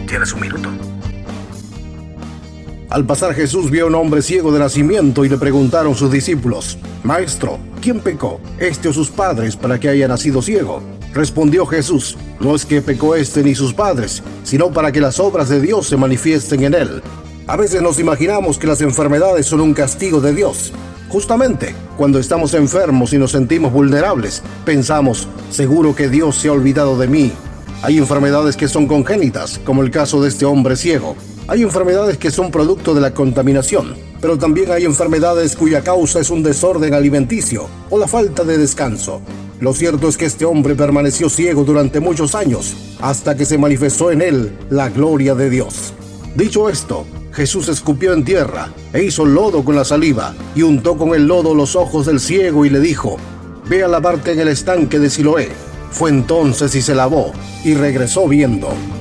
Tienes un minuto. Al pasar Jesús vio a un hombre ciego de nacimiento y le preguntaron sus discípulos: Maestro, ¿quién pecó, este o sus padres, para que haya nacido ciego? Respondió Jesús: No es que pecó este ni sus padres, sino para que las obras de Dios se manifiesten en él. A veces nos imaginamos que las enfermedades son un castigo de Dios. Justamente, cuando estamos enfermos y nos sentimos vulnerables, pensamos: seguro que Dios se ha olvidado de mí. Hay enfermedades que son congénitas, como el caso de este hombre ciego. Hay enfermedades que son producto de la contaminación, pero también hay enfermedades cuya causa es un desorden alimenticio o la falta de descanso. Lo cierto es que este hombre permaneció ciego durante muchos años, hasta que se manifestó en él la gloria de Dios. Dicho esto, Jesús escupió en tierra e hizo lodo con la saliva y untó con el lodo los ojos del ciego y le dijo: Ve a lavarte en el estanque de Siloé. Fue entonces y se lavó y regresó viendo.